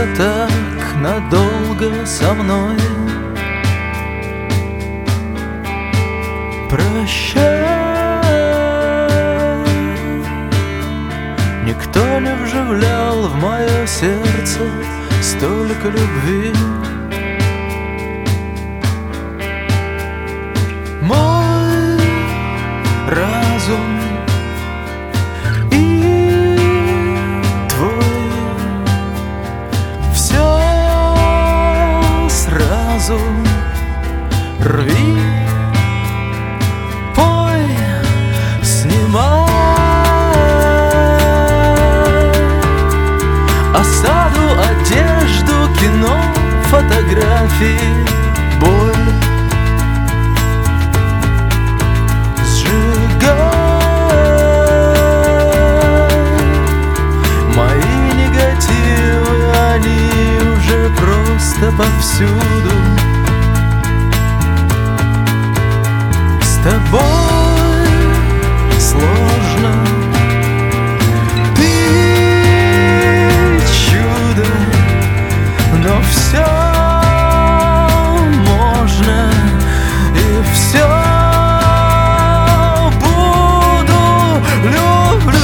просто так надолго со мной. Прощай, никто не вживлял в мое сердце столько любви. Мой разум и твой все сразу рви, пой, снимай. Осаду, одежду, кино, фотографии, боль. Повсюду с тобой сложно, ты чудо, но все можно и все буду, люблю.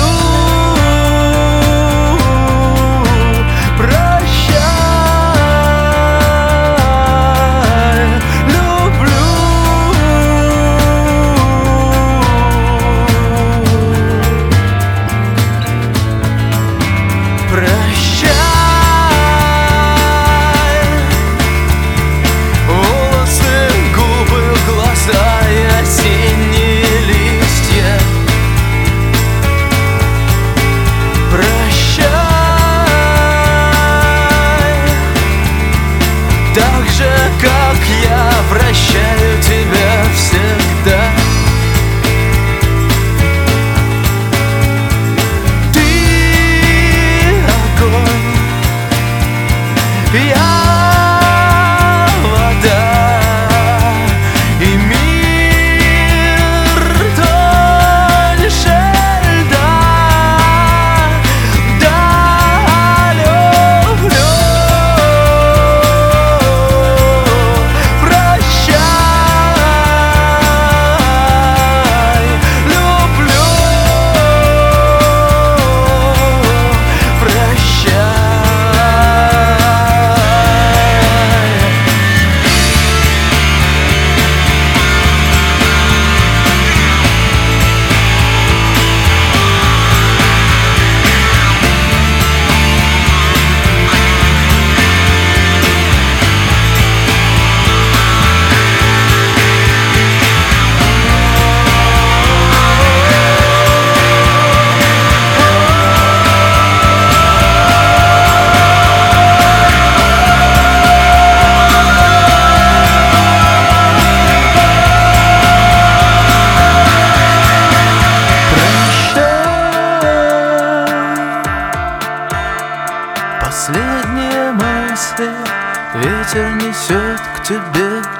Так же, как я прощаю тебя всегда. Ты огонь, я вода, и мир тоньше льда. Да, люблю. Последние мысли ветер несет к тебе.